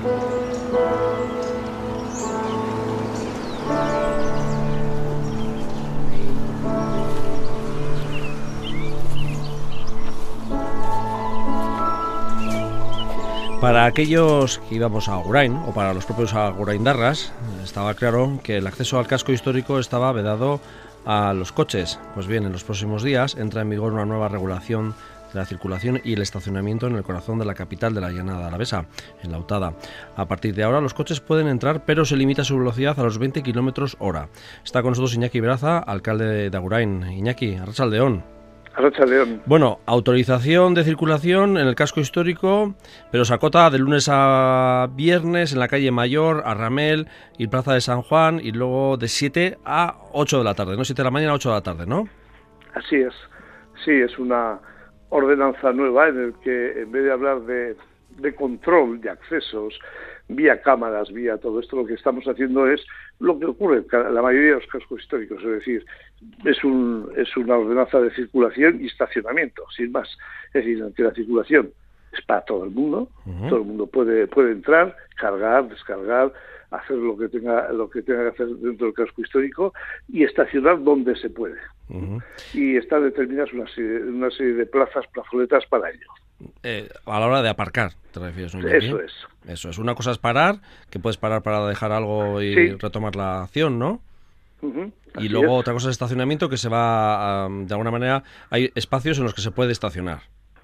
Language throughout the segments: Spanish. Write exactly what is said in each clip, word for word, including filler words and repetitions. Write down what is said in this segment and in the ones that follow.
Para aquellos que íbamos a Agurain, o para los propios aguraindarras, estaba claro que el acceso al casco histórico estaba vedado a los coches. Pues bien, en los próximos días entra en vigor una nueva regulación de la circulación y el estacionamiento en el corazón de la capital de la Llanada Alavesa, en Lautada. A partir de ahora los coches pueden entrar, pero se limita su velocidad a los veinte kilómetros hora. Está con nosotros Iñaki Beraza, alcalde de Agurain. Iñaki, arratsaldeon. Arratsaldeon. Bueno, autorización de circulación en el casco histórico, pero se acota de lunes a viernes en la calle Mayor, Arramel y Plaza de San Juan, y luego de siete a ocho de la tarde, ¿no? siete de la mañana a ocho de la tarde, ¿no? Así es. Sí, es una ordenanza nueva en el que, en vez de hablar de, de control de accesos, vía cámaras, vía todo esto, lo que estamos haciendo es lo que ocurre en la mayoría de los cascos históricos, es decir, es un es una ordenanza de circulación y estacionamiento, sin más. Es decir, que la circulación es para todo el mundo, uh-huh. todo el mundo puede puede entrar, cargar, descargar, hacer lo que tenga lo que tenga que hacer dentro del casco histórico y estacionar donde se puede. Uh-huh. Y están determinadas una serie, una serie de plazas, plazoletas para ello. Eh, a la hora de aparcar, ¿te refieres? ¿No? Eso es. Eso es. Una cosa es parar, que puedes parar para dejar algo y sí. retomar la acción, ¿no? Uh-huh. Y luego es. otra cosa es estacionamiento, que se va, a, de alguna manera, hay espacios en los que se puede estacionar.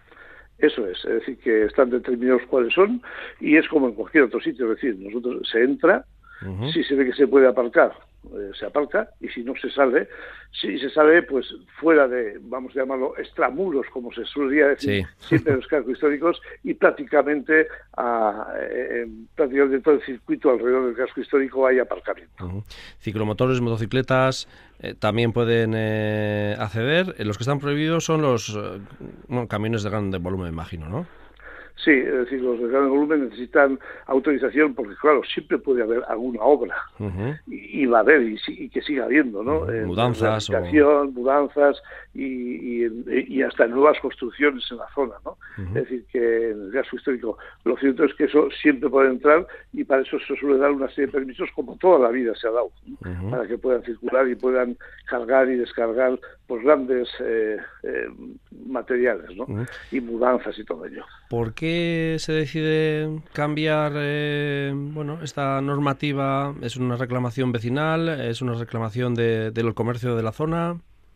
Eso es, es decir, que están determinados cuáles son y es como en cualquier otro sitio, es decir, nosotros se entra, uh-huh. si se ve que se puede aparcar, eh, se aparca, y si no se sale, si se sale, pues fuera de, vamos a llamarlo, extramuros, como se solía decir sí. siempre en los cascos históricos, y prácticamente, a, eh, prácticamente todo el circuito alrededor del casco histórico hay aparcamiento. Uh-huh. Ciclomotores, motocicletas eh, también pueden eh, acceder. Los que están prohibidos son los eh, bueno, camiones de gran volumen, me imagino, ¿no? Sí, es decir, los de gran volumen necesitan autorización porque, claro, siempre puede haber alguna obra uh-huh. y, y va a haber y, y que siga habiendo, ¿no? Uh-huh. Mudanzas o... mudanzas y, y, y hasta nuevas construcciones en la zona, ¿no? Uh-huh. Es decir, que en el casco histórico lo cierto es que eso siempre puede entrar y para eso se suele dar una serie de permisos como toda la vida se ha dado, ¿no? Uh-huh. Para que puedan circular y puedan cargar y descargar pues grandes eh, eh, materiales, ¿no? Uh-huh. Y mudanzas y todo ello. ¿Por qué se decide cambiar eh, bueno, esta normativa? ¿Es una reclamación vecinal? ¿Es una reclamación de, del comercio de la zona?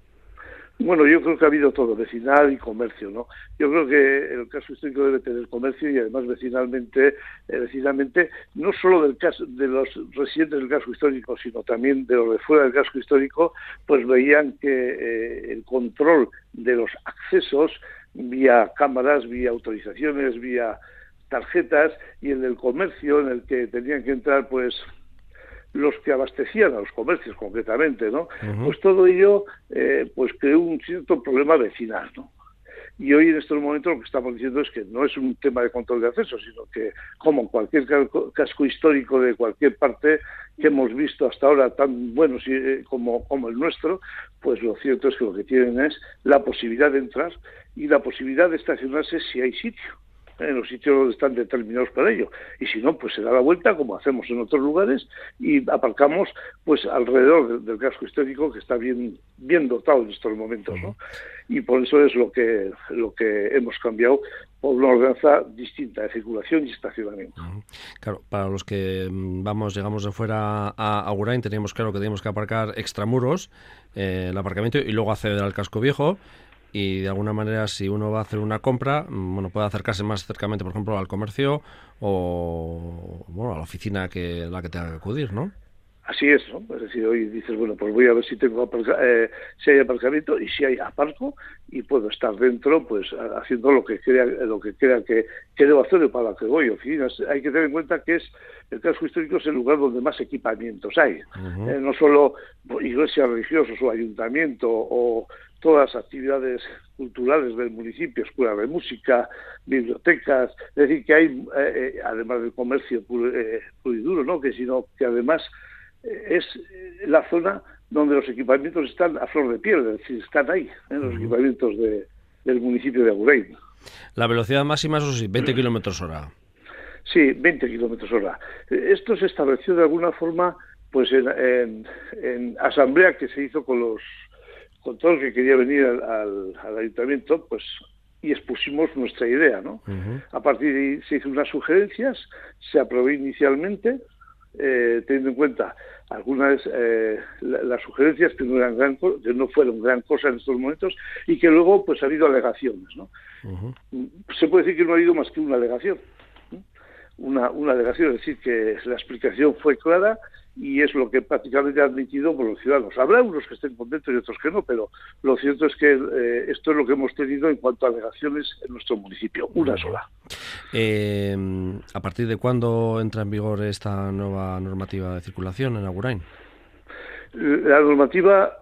Bueno, yo creo que ha habido todo, vecinal y comercio, ¿no? Yo creo que el casco histórico debe tener comercio y además vecinalmente, eh, vecinalmente no solo del caso, de los residentes del casco histórico, sino también de los de fuera del casco histórico, pues veían que eh, el control de los accesos vía cámaras, vía autorizaciones, vía tarjetas, y el del comercio en el que tenían que entrar pues los que abastecían a los comercios concretamente, ¿no? Uh-huh. Pues todo ello eh, pues creó un cierto problema vecinal, ¿no? Y hoy en estos momentos lo que estamos diciendo es que no es un tema de control de acceso, sino que como en cualquier casco histórico de cualquier parte que hemos visto hasta ahora tan buenos como, como el nuestro, pues lo cierto es que lo que tienen es la posibilidad de entrar y la posibilidad de estacionarse si hay sitio, en los sitios donde están determinados para ello, y si no, pues se da la vuelta como hacemos en otros lugares y aparcamos pues alrededor del, del casco histórico que está bien bien dotado en estos momentos, ¿no? Y por eso es lo que lo que hemos cambiado por una ordenanza distinta de circulación y estacionamiento. Claro, para los que vamos llegamos de fuera a Agurain teníamos claro que teníamos que aparcar extramuros, eh, el aparcamiento, y luego acceder al casco viejo. Y de alguna manera, si uno va a hacer una compra, bueno, puede acercarse más cercamente, por ejemplo, al comercio o bueno, a la oficina que a la que tenga que acudir, ¿no? Así es, ¿no? Es decir, hoy dices, bueno, pues voy a ver si tengo aparca- eh, si hay aparcamiento, y si hay aparco y puedo estar dentro, pues haciendo lo que crea lo que crea que, que debo hacer para lo que voy. Oficinas, hay que tener en cuenta que es el casco histórico es el lugar donde más equipamientos hay, uh-huh. eh, no solo iglesias religiosas o ayuntamiento o todas las actividades culturales del municipio, escuelas de música, bibliotecas, es decir, que hay, eh, además del comercio puro, eh, puro y duro, ¿no? Que sino que además eh, es la zona donde los equipamientos están a flor de piel, es decir, están ahí, en los uh-huh. equipamientos de, del municipio de Agurain. La velocidad máxima, eso sí, veinte kilómetros hora. Sí, veinte kilómetros hora. Esto se estableció de alguna forma pues en, en, en asamblea que se hizo con los con todo el que quería venir al, al, al ayuntamiento, pues y expusimos nuestra idea, ¿no? Uh-huh. A partir de ahí se hizo unas sugerencias, se aprobó inicialmente, eh, teniendo en cuenta algunas eh, la, las sugerencias que no eran gran que no fueron gran cosa en estos momentos y que luego pues ha habido alegaciones, ¿no? Uh-huh. Se puede decir que no ha habido más que una alegación, ¿no? una una alegación, es decir, que la explicación fue clara y es lo que prácticamente ha admitido por los ciudadanos. Habrá unos que estén contentos y otros que no, pero lo cierto es que eh, esto es lo que hemos tenido en cuanto a alegaciones en nuestro municipio, una sola. Eh, ¿A partir de cuándo entra en vigor esta nueva normativa de circulación en Agurain? La normativa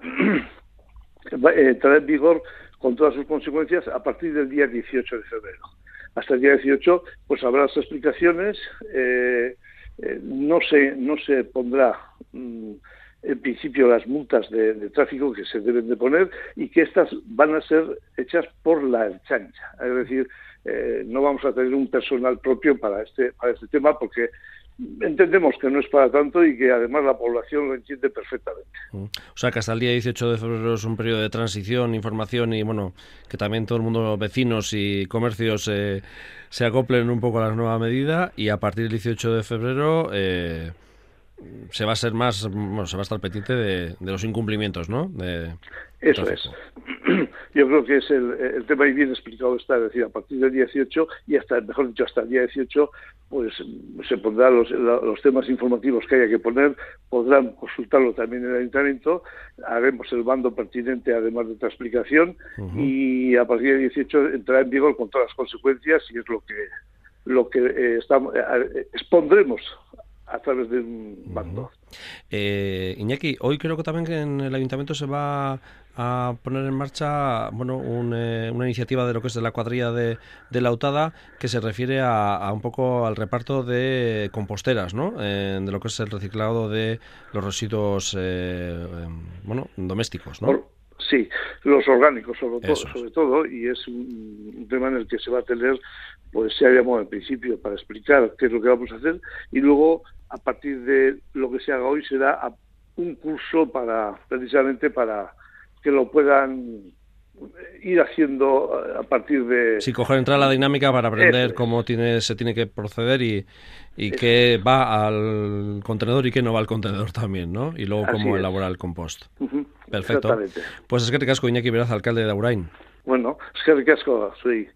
entrará en vigor con todas sus consecuencias a partir del día dieciocho de febrero. Hasta el día dieciocho pues habrá las explicaciones, eh, Eh, no se no se pondrá mm, en principio las multas de, de tráfico que se deben de poner y que estas van a ser hechas por la Ertzaintza, es decir, eh, no vamos a tener un personal propio para este para este tema porque entendemos que no es para tanto y que además la población lo entiende perfectamente. O sea que hasta el día dieciocho de febrero es un periodo de transición, información y bueno, que también todo el mundo, vecinos y comercios eh, se acoplen un poco a la nueva medida y a partir del dieciocho de febrero eh, se va a ser más, bueno, se va a estar pendiente de, de los incumplimientos, ¿no? De, Eso es. Yo creo que es el, el tema bien explicado está, es decir, a partir del dieciocho y hasta, mejor dicho, hasta el día dieciocho, pues se pondrán los, los temas informativos que haya que poner, podrán consultarlo también en el ayuntamiento, haremos el bando pertinente además de otra explicación uh-huh. y a partir del dieciocho entrará en vigor con todas las consecuencias y es lo que lo que eh, estamos, eh, expondremos a través de un bando. Eh, Iñaki, hoy creo que también que en el ayuntamiento se va a poner en marcha bueno un, eh, una iniciativa de lo que es de la cuadrilla de, de Lautada que se refiere a, a un poco al reparto de composteras, ¿no? Eh, de lo que es el reciclado de los residuos eh, bueno domésticos, ¿no? Por... Sí, los orgánicos sobre todo, sobre todo, y es un, un tema en el que se va a tener, pues se ha llamado al principio para explicar qué es lo que vamos a hacer y luego a partir de lo que se haga hoy será un curso para precisamente para que lo puedan ir haciendo a partir de... Sí, coger, entrar a la dinámica para aprender es. cómo tiene, se tiene que proceder y, y qué va al contenedor y qué no va al contenedor también, ¿no? Y luego Así cómo es. elaborar el compost. Uh-huh. Perfecto. Pues es que te casco, Iñaki Beraz, alcalde de Agurain. Bueno, es que te casco, soy...